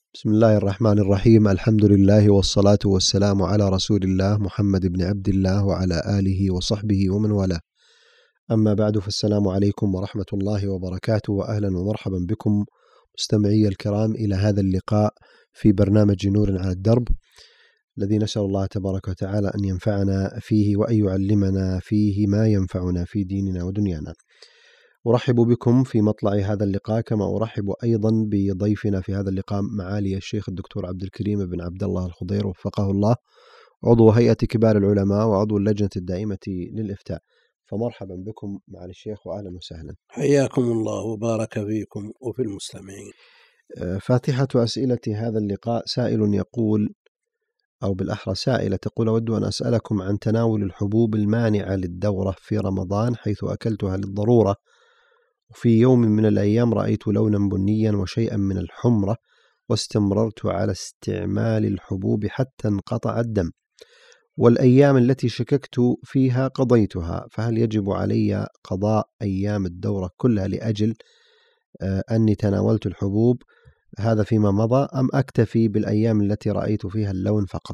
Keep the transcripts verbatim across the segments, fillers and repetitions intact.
بسم الله الرحمن الرحيم. الحمد لله والصلاة والسلام على رسول الله محمد بن عبد الله وعلى آله وصحبه ومن والاه. أما بعد، فالسلام عليكم ورحمة الله وبركاته، وأهلا ومرحبا بكم مستمعي الكرام إلى هذا اللقاء في برنامج نور على الدرب، الذي نسأل الله تبارك وتعالى أن ينفعنا فيه وأن يعلمنا فيه ما ينفعنا في ديننا ودنيانا. أرحب بكم في مطلع هذا اللقاء، كما أرحب أيضا بضيفنا في هذا اللقاء معالي الشيخ الدكتور عبد الكريم بن عبد الله الخضير وفقه الله، عضو هيئة كبار العلماء وعضو اللجنة الدائمة للإفتاء. فمرحبا بكم معالي الشيخ وأهلا وسهلا. حياكم الله وبارك فيكم وفي المستمعين. فاتحة أسئلة هذا اللقاء سائل يقول، أو بالأحرى سائلة تقول: أود أن أسألكم عن تناول الحبوب المانعة للدورة في رمضان، حيث أكلتها للضرورة، وفي يوم من الأيام رأيت لونا بنيا وشيئا من الحمرة، واستمررت على استعمال الحبوب حتى انقطع الدم، والأيام التي شككت فيها قضيتها، فهل يجب علي قضاء أيام الدورة كلها لأجل أني تناولت الحبوب هذا فيما مضى، أم أكتفي بالأيام التي رأيت فيها اللون فقط؟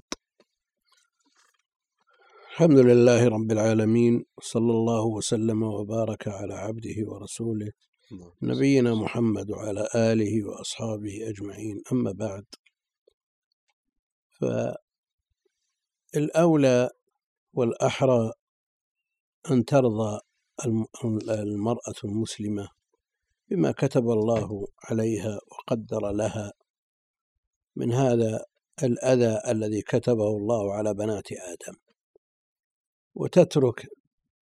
الحمد لله رب العالمين، صلى الله وسلم وبارك على عبده ورسوله نبينا محمد وعلى آله وأصحابه أجمعين. أما بعد، فالأولى والأحرى أن ترضى المرأة المسلمة بما كتب الله عليها وقدر لها من هذا الأذى الذي كتبه الله على بنات آدم، وتترك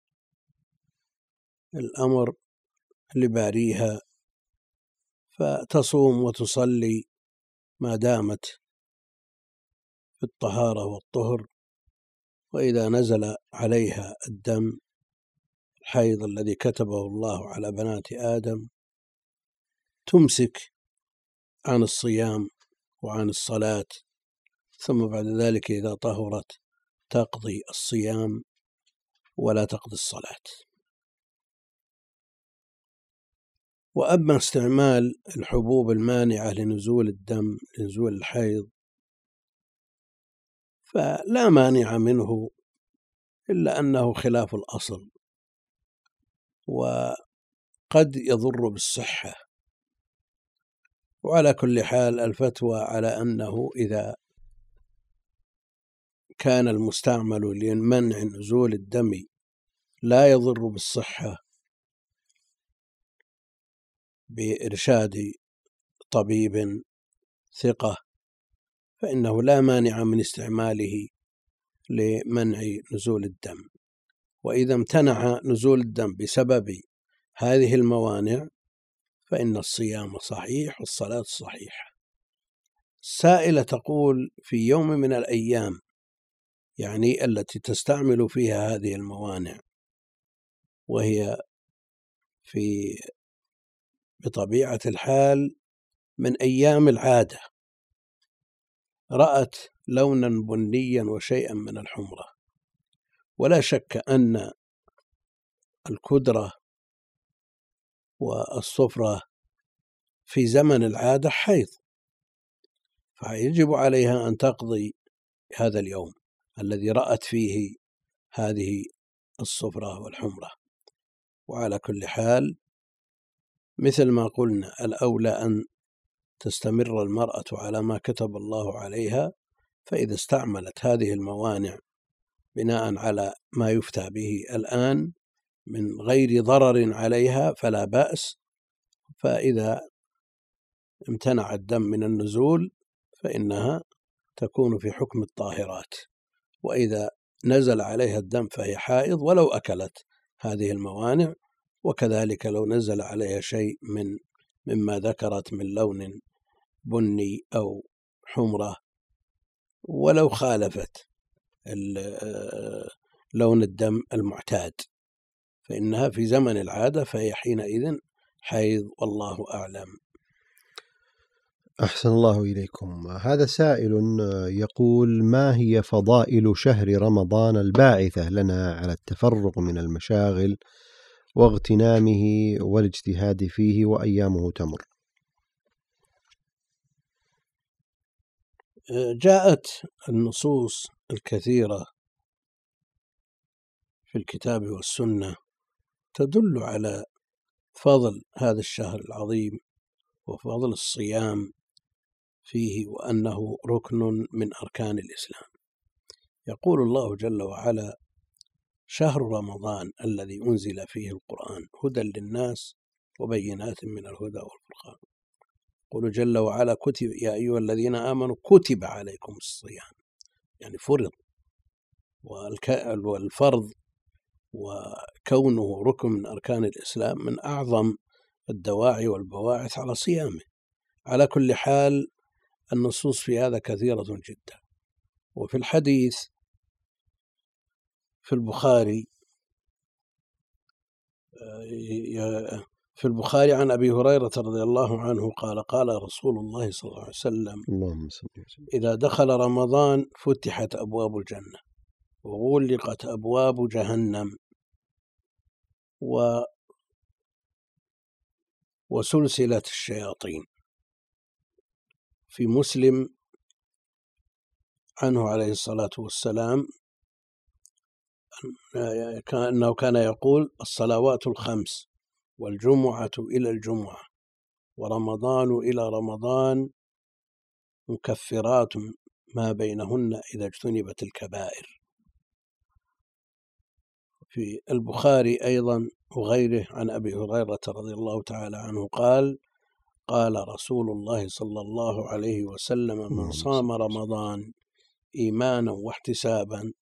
الأمر لباريها، فتصوم وتصلي ما دامت في الطهارة والطهر، وإذا نزل عليها الدم الحيض الذي كتبه الله على بنات آدم تمسك عن الصيام وعن الصلاة، ثم بعد ذلك إذا طهرت تقضي الصيام ولا تقضي الصلاة. وأما استعمال الحبوب المانعة لنزول الدم لنزول الحيض فلا مانع منه، إلا أنه خلاف الأصل وقد يضر بالصحة. وعلى كل حال الفتوى على أنه إذا كان المستعمل لمنع نزول الدم لا يضر بالصحة بإرشاد طبيب ثقة، فإنه لا مانع من استعماله لمنع نزول الدم. وإذا امتنع نزول الدم بسبب هذه الموانع فإن الصيام صحيح والصلاة صحيحة. السائلة تقول: في يوم من الأيام، يعني التي تستعمل فيها هذه الموانع، وهي في بطبيعة الحال من أيام العادة، رأت لونا بنيا وشيئا من الحمرة، ولا شك أن الكدرة والصفرة في زمن العادة حيض، فيجب عليها أن تقضي هذا اليوم الذي رأت فيه هذه الصفرة والحمرة. وعلى كل حال مثل ما قلنا، الأولى أن تستمر المرأة على ما كتب الله عليها، فإذا استعملت هذه الموانع بناء على ما يفتى به الآن من غير ضرر عليها فلا بأس، فإذا امتنع الدم من النزول فإنها تكون في حكم الطاهرات، وإذا نزل عليها الدم فهي حائض ولو أكلت هذه الموانع، وكذلك لو نزل عليها شيء من مما ذكرت من لون بني أو حمرة ولو خالفت لون الدم المعتاد، فإنها في زمن العادة فهي حينئذ حيض، والله أعلم. أحسن الله إليكم. هذا سائل يقول: ما هي فضائل شهر رمضان الباعثة لنا على التفرغ من المشاغل واغتنامه والاجتهاد فيه وأيامه تمر؟ جاءت النصوص الكثيرة في الكتاب والسنة تدل على فضل هذا الشهر العظيم وفضل الصيام فيه، وأنه ركن من أركان الإسلام. يقول الله جل وعلا: شهر رمضان الذي أنزل فيه القرآن هدى للناس وبينات من الهدى والفرقان. يقول جل وعلا: كتب يا أيها الذين آمنوا كتب عليكم الصيام، يعني فرض، والفرض وكونه ركن من أركان الإسلام من أعظم الدواعي والبواعث على صيامه. على كل حال النصوص في هذا كثيرة جدا. وفي الحديث في البخاري في البخاري عن أبي هريرة رضي الله عنه قال: قال رسول الله صلى الله عليه وسلم: إذا دخل رمضان فتحت أبواب الجنة وغلقت أبواب جهنم و وسلسلة الشياطين. في مسلم عنه عليه الصلاة والسلام أنه كان يقول: الصلوات الخمس والجمعة إلى الجمعة ورمضان إلى رمضان مكفرات ما بينهن إذا اجتنبت الكبائر. في البخاري أيضا وغيره عن أبي هريرة رضي الله تعالى عنه قال: قال رسول الله صلى الله عليه وسلم: من صام رمضان إيمانا واحتسابا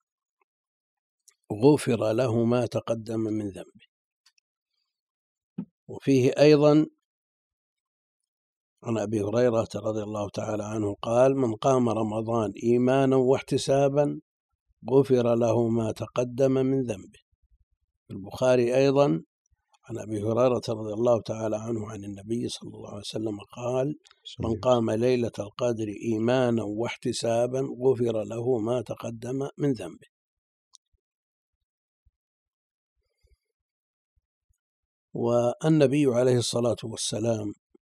غفر له ما تقدم من ذنبه. وفيه أيضا عن أبي هريرة رضي الله تعالى عنه قال: من قام رمضان إيمانا واحتسابا غفر له ما تقدم من ذنبه. في البخاري أيضا عن أبي هريرة رضي الله تعالى عنه عن النبي صلى الله عليه وسلم قال: من قام ليلة القدر إيمانا واحتسابا غفر له ما تقدم من ذنبه. والنبي عليه الصلاة والسلام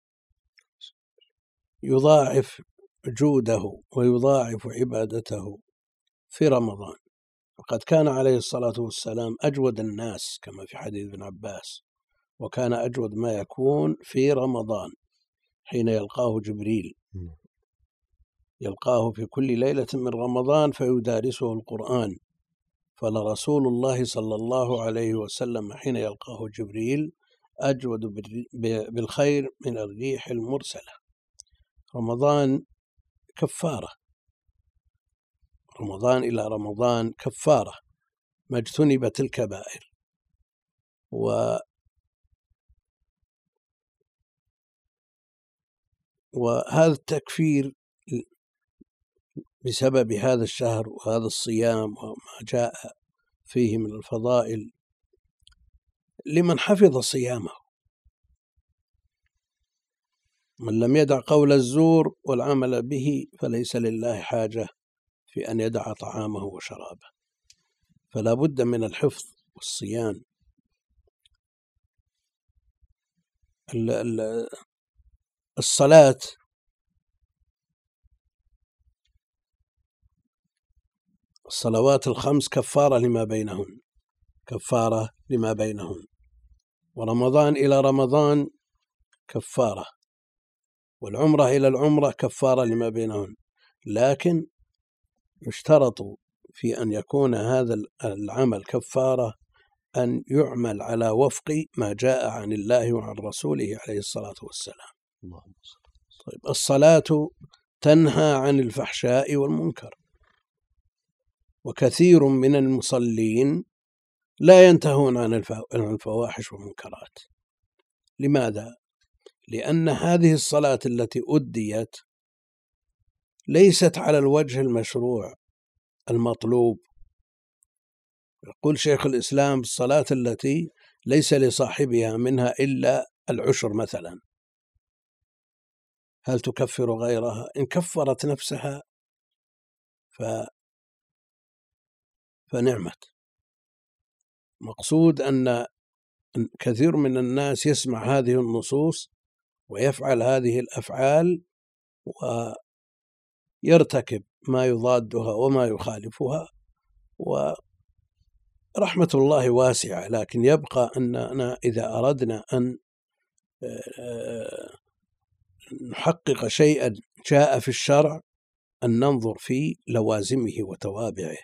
يضاعف جوده ويضاعف عبادته في رمضان، وقد كان عليه الصلاة والسلام أجود الناس كما في حديث ابن عباس، وكان أجود ما يكون في رمضان حين يلقاه جبريل، يلقاه في كل ليلة من رمضان فيدارسه القرآن. فلرسول الله صلى الله عليه وسلم حين يلقاه جبريل أجود بالخير من الريح المرسلة. رمضان كفارة، رمضان إلى رمضان كفارة ما اجتنبت الكبائر. و وهذا التكفير بسبب هذا الشهر وهذا الصيام وما جاء فيه من الفضائل لمن حفظ صيامه. من لم يدع قول الزور والعمل به فليس لله حاجة في أن يدع طعامه وشرابه. فلا بد من الحفظ والصيام. الصلاة الصلوات الخمس كفارة لما بينهن، كفارة لما بينهن. ورمضان إلى رمضان كفارة، والعمرة إلى العمرة كفارة لما بينهن. لكن يشترط في أن يكون هذا العمل كفارة أن يعمل على وفق ما جاء عن الله وعن رسوله عليه الصلاة والسلام. طيب، الصلاة تنهى عن الفحشاء والمنكر، وكثير من المصلين لا ينتهون عن الفواحش والمنكرات. لماذا؟ لأن هذه الصلاة التي أديت ليست على الوجه المشروع المطلوب. يقول شيخ الإسلام: الصلاة التي ليس لصاحبها منها إلا العشر مثلا، هل تكفر غيرها؟ إن كفرت نفسها ف... فنعمت. مقصود أن كثير من الناس يسمع هذه النصوص ويفعل هذه الأفعال يرتكب ما يضادها وما يخالفها. ورحمة الله واسعة، لكن يبقى أننا إذا أردنا أن نحقق شيئا جاء في الشرع أن ننظر في لوازمه وتوابعه.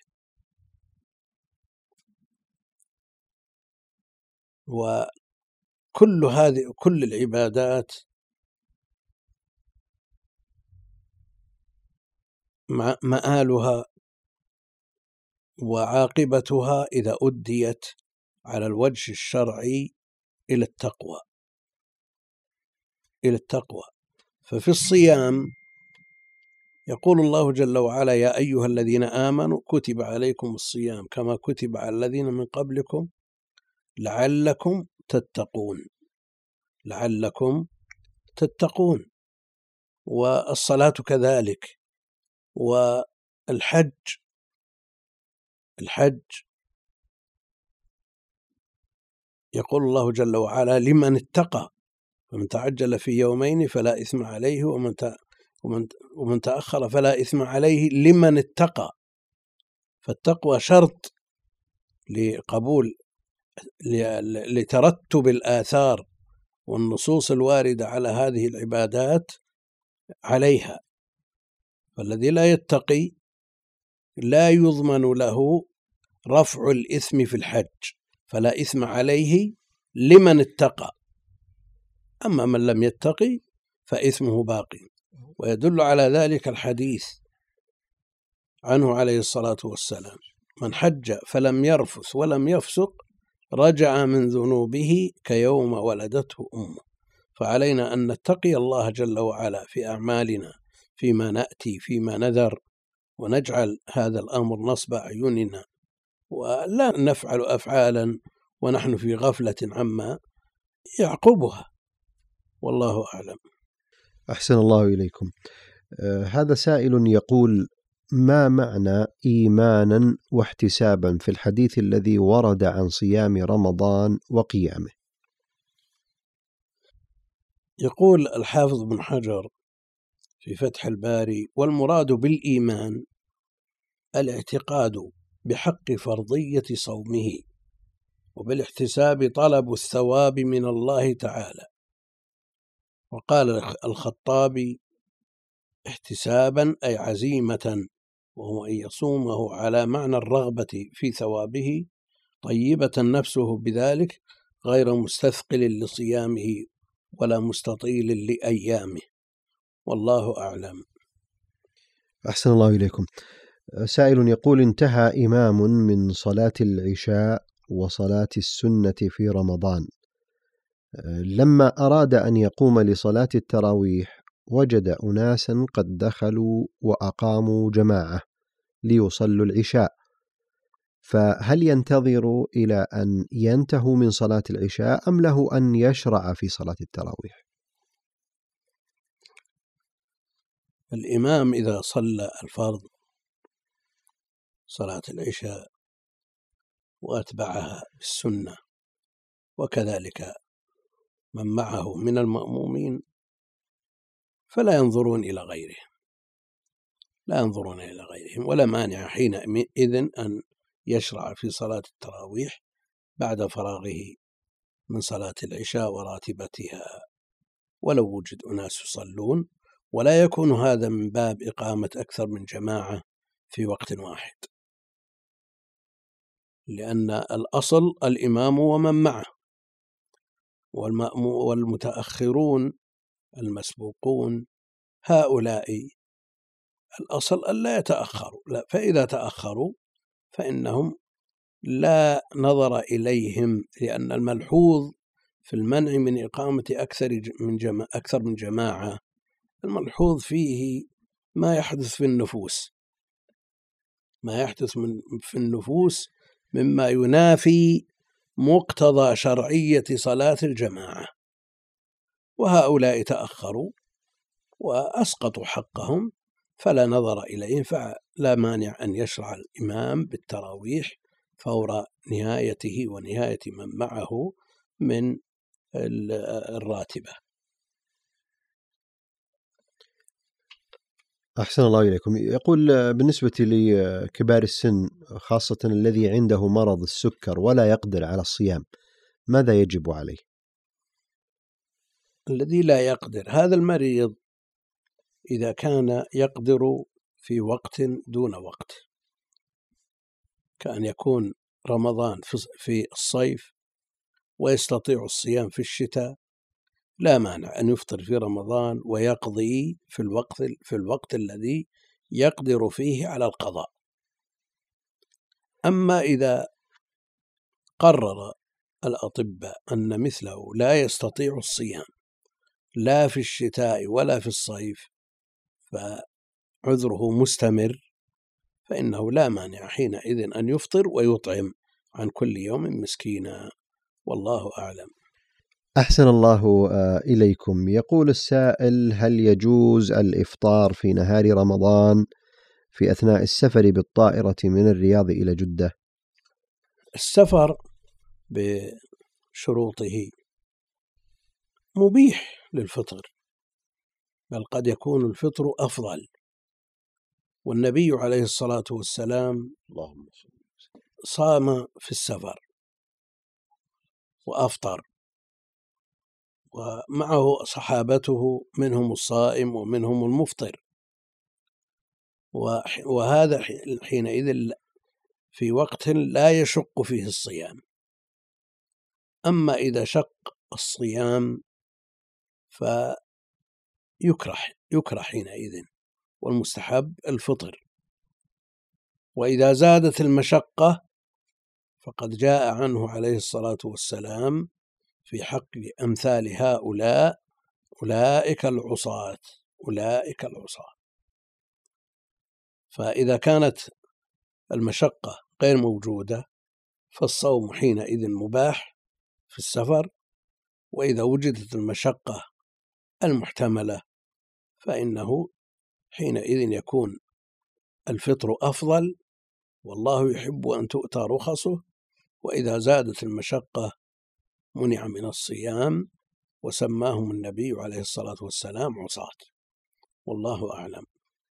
وكل هذه كل العبادات مآلها وعاقبتها إذا أديت على الوجه الشرعي إلى التقوى إلى التقوى. ففي الصيام يقول الله جل وعلا: يا أيها الذين آمنوا كتب عليكم الصيام كما كتب على الذين من قبلكم لعلكم تتقون لعلكم تتقون. والصلاة كذلك. والحج الحج يقول الله جل وعلا: لمن اتقى فمن تعجل في يومين فلا إثم عليه ومن ومن ومن تأخر فلا إثم عليه لمن اتقى. فالتقوى شرط لقبول لترتب الآثار والنصوص الواردة على هذه العبادات عليها. فالذي لا يتقي لا يضمن له رفع الإثم في الحج، فلا إثم عليه لمن اتقى. أما من لم يتقي فإثمه باقي. ويدل على ذلك الحديث عنه عليه الصلاة والسلام: من حج فلم يرفث ولم يفسق رجع من ذنوبه كيوم ولدته أمه. فعلينا أن نتقي الله جل وعلا في أعمالنا، فيما نأتي، فيما نذر، ونجعل هذا الأمر نصب أعيننا، ولا نفعل أفعالا ونحن في غفلة عما يعقبها. والله أعلم. أحسن الله إليكم. آه هذا سائل يقول: ما معنى إيمانا واحتسابا في الحديث الذي ورد عن صيام رمضان وقيامه؟ يقول الحافظ بن حجر في فتح الباري: والمراد بالإيمان الاعتقاد بحق فرضية صومه، وبالاحتساب طلب الثواب من الله تعالى. وقال الخطابي: احتسابا أي عزيمة، وهو أن يصومه على معنى الرغبة في ثوابه، طيبة نفسه بذلك، غير مستثقل لصيامه ولا مستطيل لأيامه. والله أعلم. أحسن الله إليكم. سائل يقول: انتهى إمام من صلاة العشاء وصلاة السنة في رمضان، لما أراد أن يقوم لصلاة التراويح وجد أناسا قد دخلوا وأقاموا جماعة ليصلوا العشاء، فهل ينتظر إلى أن ينتهوا من صلاة العشاء أم له أن يشرع في صلاة التراويح؟ الإمام إذا صلى الفرض صلاة العشاء وأتبعها بالسنة، وكذلك من معه من المأمومين، فلا ينظرون إلى غيرهم لا ينظرون إلى غيرهم ولا مانع حينئذ أن يشرع في صلاة التراويح بعد فراغه من صلاة العشاء وراتبتها، ولو وجد أناس يصلون. ولا يكون هذا من باب إقامة أكثر من جماعة في وقت واحد، لأن الأصل الإمام ومن معه، والمتأخرون المسبوقون هؤلاء الأصل ألا يتأخروا، لا، فإذا تأخروا فإنهم لا نظر إليهم، لأن الملحوظ في المنع من إقامة أكثر من جماعة أكثر من جماعة الملحوظ فيه ما يحدث في النفوس ما يحدث من في النفوس مما ينافي مقتضى شرعية صلاة الجماعة. وهؤلاء تأخروا وأسقطوا حقهم، فلا نظر إليهم، فلا مانع أن يشرع الإمام بالتراويح فور نهايته ونهاية من معه من الراتبة. أحسن الله إليكم. يقول بالنسبة لكبار السن خاصة الذي عنده مرض السكر ولا يقدر على الصيام، ماذا يجب عليه؟ الذي لا يقدر، هذا المريض إذا كان يقدر في وقت دون وقت، كأن يكون رمضان في الصيف ويستطيع الصيام في الشتاء، لا مانع أن يفطر في رمضان ويقضي في الوقت في الوقت الذي يقدر فيه على القضاء. أما إذا قرر الأطباء أن مثله لا يستطيع الصيام لا في الشتاء ولا في الصيف فعذره مستمر، فإنه لا مانع حينئذ أن يفطر ويطعم عن كل يوم مسكينا، والله أعلم. أحسن الله إليكم. يقول السائل: هل يجوز الإفطار في نهار رمضان في أثناء السفر بالطائرة من الرياض إلى جدة؟ السفر بشروطه مبيح للفطر، بل قد يكون الفطر أفضل، والنبي عليه الصلاة والسلام صام في السفر وأفطر، ومعه صحابته منهم الصائم ومنهم المفطر، وهذا حينئذ في وقت لا يشق فيه الصيام. أما إذا شق الصيام فيكره يكره حينئذ، والمستحب الفطر. وإذا زادت المشقة فقد جاء عنه عليه الصلاة والسلام في حق أمثال هؤلاء: أولئك العصاة أولئك العصاة. فإذا كانت المشقة غير موجودة فالصوم حينئذ مباح في السفر، وإذا وجدت المشقة المحتملة فإنه حينئذ يكون الفطر أفضل، والله يحب أن تؤتى رخصه. وإذا زادت المشقة منع من الصيام، وسماهم النبي عليه الصلاة والسلام عصاة، والله أعلم.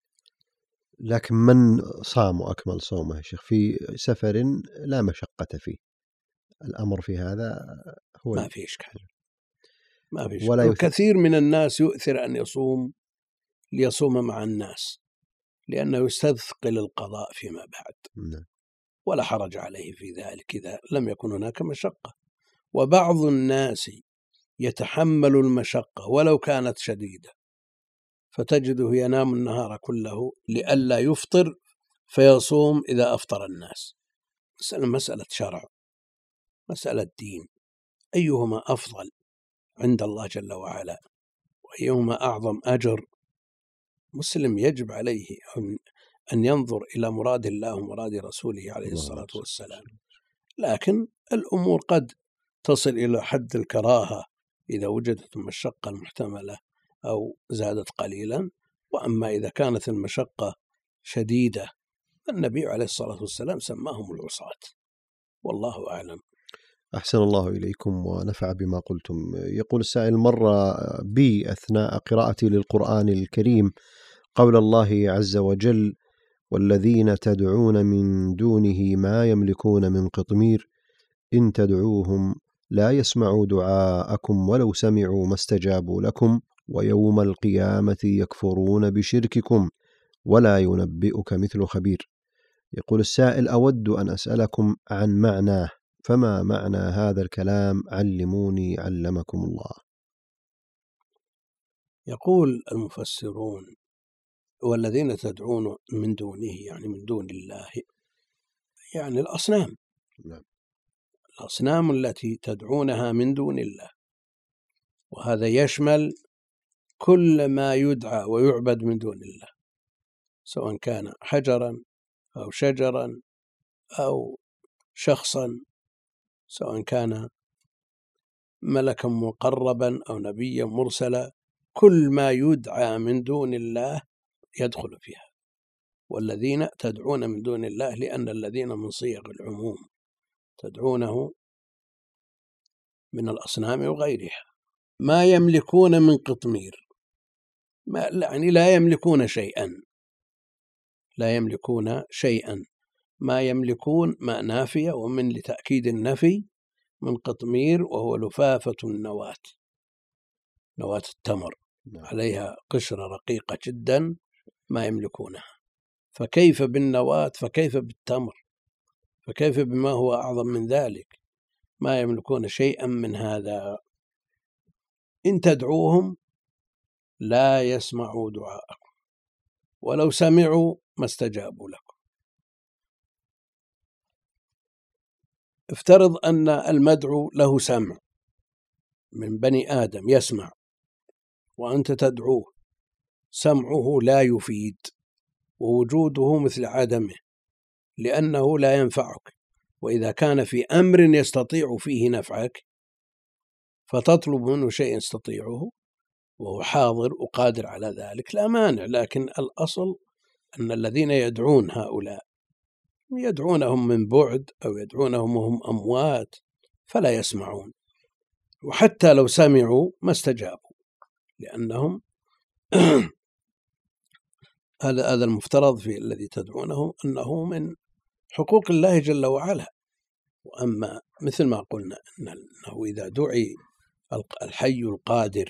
لكن من صام وأكمل صومه يا شيخ في سفر لا مشقة فيه، الأمر في هذا هو ما في إشكال، ما في إشكال. ولا الكثير من الناس يؤثر أن يصوم ليصوم مع الناس لأنه يستثقل القضاء فيما بعد، نعم. ولا حرج عليه في ذلك إذا لم يكن هناك مشقة. وبعض الناس يتحمل المشقة ولو كانت شديدة، فتجده ينام النهار كله لئلا يفطر فيصوم إذا أفطر الناس. مسألة مسألة شرع، مسألة دين، أيهما أفضل عند الله جل وعلا وأيهما أعظم أجر؟ مسلم يجب عليه أن ينظر إلى مراد الله ومراد رسوله عليه الصلاة والسلام، لكن الأمور قد تصل إلى حد الكراهة إذا وجدت المشقة المحتملة أو زادت قليلا. وأما إذا كانت المشقة شديدة النبي عليه الصلاة والسلام سماهم العصاة، والله أعلم. أحسن الله إليكم ونفع بما قلتم. يقول السائل: مر بي أثناء قراءتي للقرآن الكريم قول الله عز وجل: والذين تدعون من دونه ما يملكون من قطمير إن تدعوهم لا يسمعوا دعاءكم ولو سمعوا ما استجابوا لكم ويوم القيامة يكفرون بشرككم ولا ينبئك مثل خبير. يقول السائل: أود أن أسألكم عن معناه، فما معنى هذا الكلام؟ علموني علمكم الله. يقول المفسرون: والذين تدعون من دونه يعني من دون الله، يعني الأصنام، الأصنام التي تدعونها من دون الله، وهذا يشمل كل ما يدعى ويعبد من دون الله، سواء كان حجرا أو شجرا أو شخصا، سواء كان ملكا مقربا أو نبيا مرسلا، كل ما يدعى من دون الله يدخل فيها. والذين تدعون من دون الله، لأن الذين من صيغ العموم تدعونه من الأصنام وغيرها. ما يملكون من قطمير، ما يعني لا يملكون شيئا، لا يملكون شيئا. ما يملكون ماء نافية، ومن لتأكيد النفي من قطمير، وهو لفافة النواة، نواة التمر عليها قشرة رقيقة جدا، ما يملكونها. فكيف بالنواة؟ فكيف بالتمر؟ فكيف بما هو أعظم من ذلك؟ ما يملكون شيئا من هذا. إن تدعوهم لا يسمعوا دعاءكم، ولو سمعوا ما استجابوا لكم. افترض أن المدعو له سمع من بني آدم يسمع، وأنت تدعوه، سمعه لا يفيد، ووجوده مثل عدمه، لأنه لا ينفعك. وإذا كان في أمر يستطيع فيه نفعك فتطلب منه شيء يستطيعه وهو حاضر وقادر على ذلك، لا مانع. لكن الأصل أن الذين يدعون هؤلاء يدعونهم من بعد أو يدعونهم وهم أموات فلا يسمعون، وحتى لو سمعوا ما استجابوا، لأنهم هذا هذا المفترض في الذي تدعونه أنه من حقوق الله جل وعلا. وأما مثل ما قلنا أنه إذا دعي الحي القادر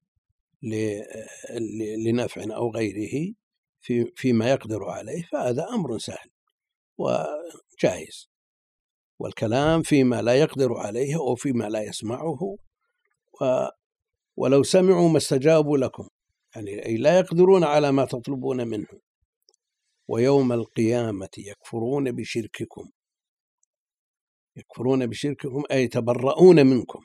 لنفع أو غيره في فيما يقدر عليه فهذا أمر سهل وجائز، والكلام فيما لا يقدر عليه أو فيما لا يسمعه. ولو سمعوا ما استجابوا لكم، يعني أي لا يقدرون على ما تطلبون منه. ويوم القيامة يكفرون بشرككم، يكفرون بشرككم أي يتبرؤون منكم،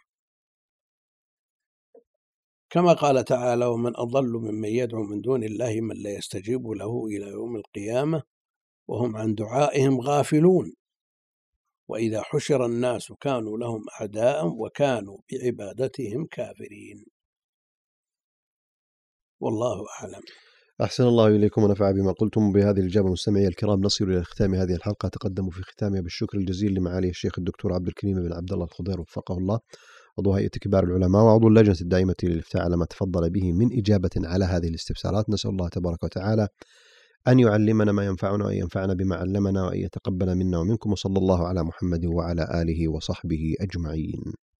كما قال تعالى: ومن أضل ممن يدعو من دون الله من لا يستجيب له إلى يوم القيامة وهم عن دعائهم غافلون وإذا حشر الناس كانوا لهم أعداء وكانوا بعبادتهم كافرين. والله أعلم. أحسن الله إليكم ونفع بما قلتم. بهذه الإجابة مستمعي الكرام نصل إلى ختام هذه الحلقة. تقدم في ختامها بالشكر الجزيل لمعالي الشيخ الدكتور عبد الكريم بن عبد الله الخضير وفقه الله، عضو هيئة كبار العلماء وعضو اللجنة الدائمة للإفتاء، على ما تفضل به من إجابة على هذه الاستفسارات. نسأل الله تبارك وتعالى أن يعلمنا ما ينفعنا وأن ينفعنا بما علمنا وأن يتقبل منا ومنكم، وصلى الله على محمد وعلى آله وصحبه أجمعين.